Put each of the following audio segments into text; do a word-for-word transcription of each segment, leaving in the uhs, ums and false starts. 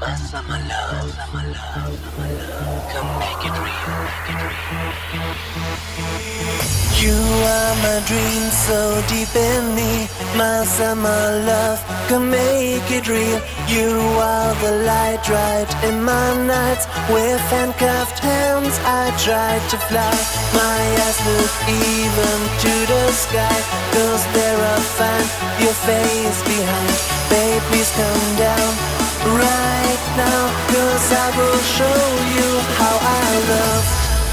My summer love, summer love, summer love. Come make it real, make it real. You are my dream so deep in me. My summer love, come make it real. You are the light right in my nights. With handcuffed hands I try to fly. My eyes look even to the sky, 'cause there I find your face behind. Babe, please come down right now, 'cause I will show you how I love.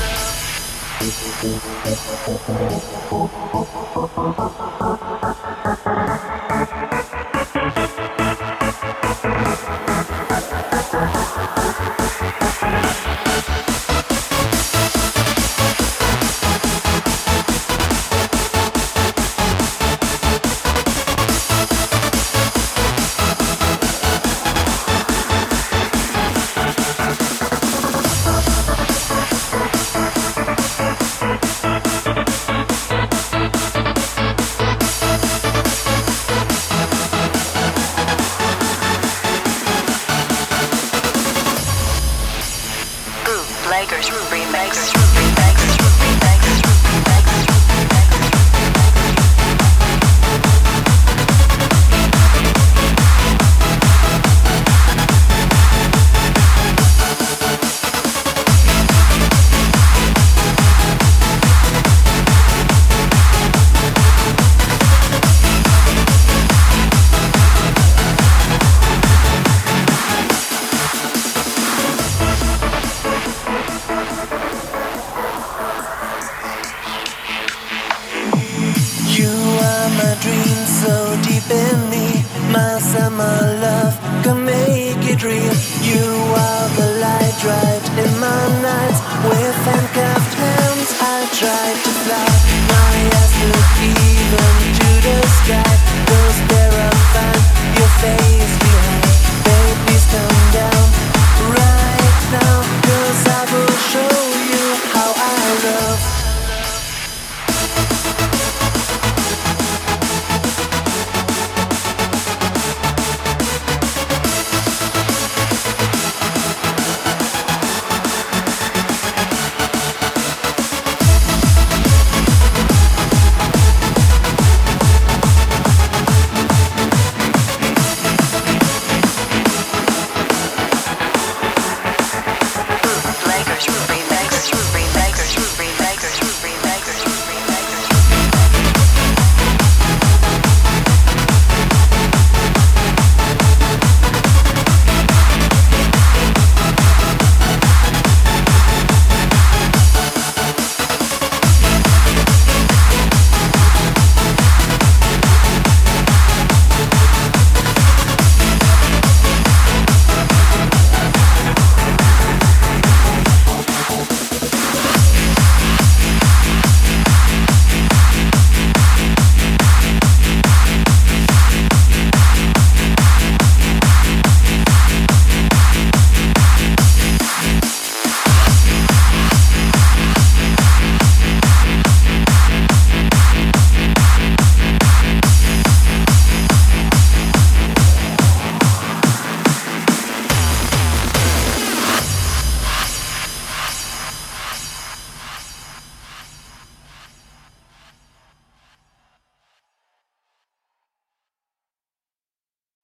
Lakers remix. So deep in me, my summer love, come make it real. You